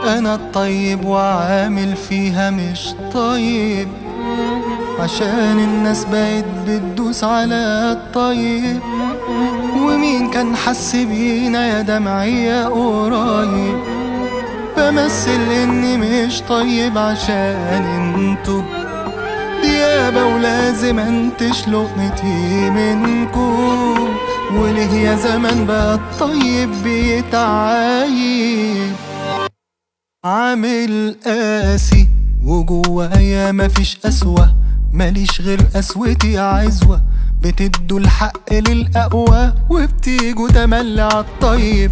انا الطيب وعامل فيها مش طيب، عشان الناس بقت بتدوس على الطيب. ومين كان حس بينا يا دمعية قريب؟ بمثل اني مش طيب عشان انتو ديابة، ولازم انتش لقمتي منكو. وليه يا زمان بقى الطيب بيتعايب؟ عامل قاسي وجوايا مفيش قسوة، ماليش غير قسوتي عزوة. بتدوا الحق للأقوى وبتيجوا تملي عالطيب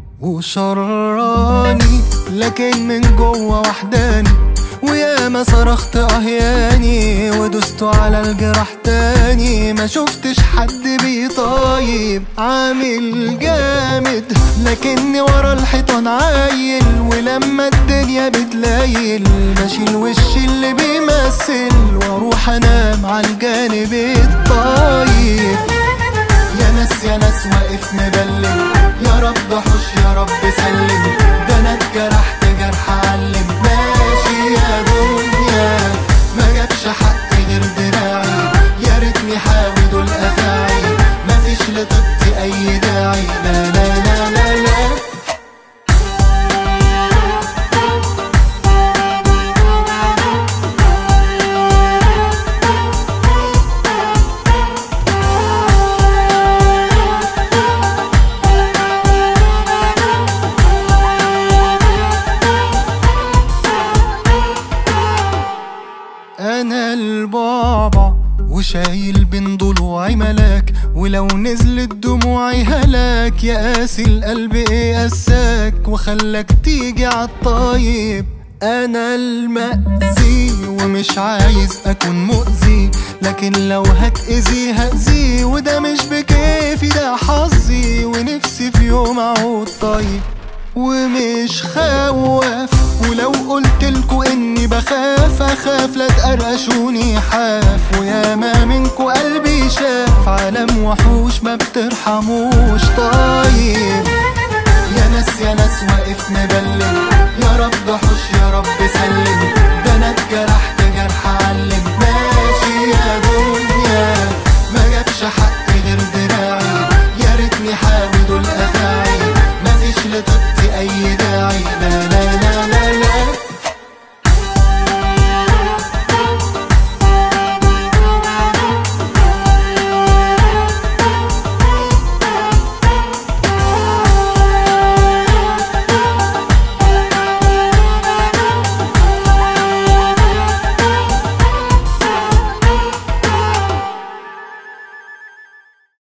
وشراني، لكن من جوا وحداني. وياما صرخت اهياني ودستوا على الجراح تاني، ما شفتش حد بيطايب. عامل جامد لكني ورا الحيطان عايل، ولما الدنيا بتلايل بشيل وش اللي بيمثل واروح انام عالجانب الطيب. يا ناس يا ناس واقف مبلم، يا رب حوش يا رب سلم. ده انا اتجرحت جرح علم، ماشي يا دنيا ما جابش حقي غير دراعي. يا ريتني حاول دول افاعي، مفيش لطيبتي اي داعي. لا لا لا لا لا. أنا البعبع وشايل بين ضلوعي ملاك، ولو نزلت دموعي هلاك. يا قاسي القلب ايه قساك وخلاك تيجي عالطيب؟ أنا المأذي ومش عايز أكون مؤذي، لكن لو هتأذي هأذي. وده مش بكيفي ده حظي، ونفسي في يوم أعود طيب ومش خواف. ولو قلتلكوا اني بخاف اخاف لا تقرقشوني حاف. وياما منكوا قلبي شاف عالم وحوش ما بترحموش طيب. يا ناس يا ناس واقف مبلم،